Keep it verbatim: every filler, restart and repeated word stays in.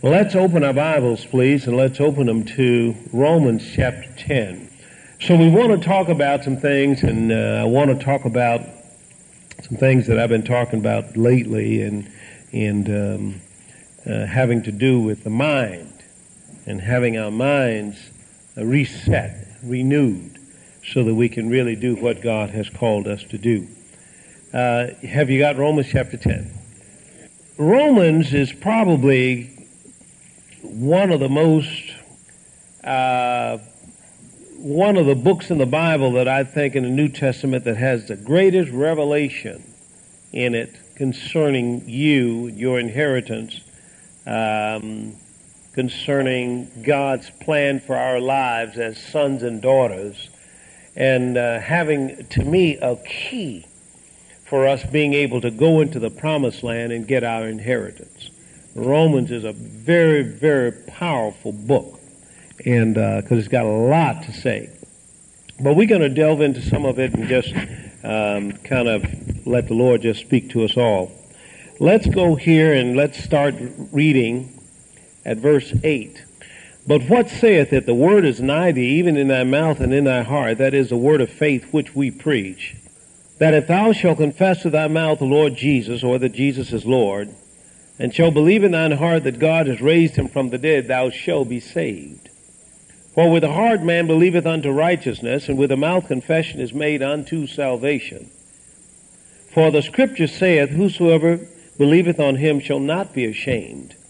Let's open our Bibles, please, and let's open them to Romans chapter ten. So we want to talk about some things, and uh, I want to talk about some things that I've been talking about lately, and and um, uh, having to do with the mind, and having our minds uh, reset, renewed, so that we can really do what God has called us to do. Uh, have you got Romans chapter ten? Romans is probably one of the most, uh, one of the books in the Bible that I think in the New Testament that has the greatest revelation in it concerning you, your inheritance, um, concerning God's plan for our lives as sons and daughters, and uh, having, to me, a key for us being able to go into the promised land and get our inheritance. Romans is a very, very powerful book, and because uh, it's got a lot to say. But we're going to delve into some of it and just um, kind of let the Lord just speak to us all. Let's go here and let's start reading at verse eight. But what saith it? The word is nigh thee, even in thy mouth and in thy heart. That is the word of faith which we preach. That if thou shalt confess with thy mouth the Lord Jesus, or that Jesus is Lord, and shall believe in thine heart that God has raised him from the dead, thou shalt be saved. For with the heart man believeth unto righteousness, and with the mouth confession is made unto salvation. For the scripture saith, whosoever believeth on him shall not be ashamed.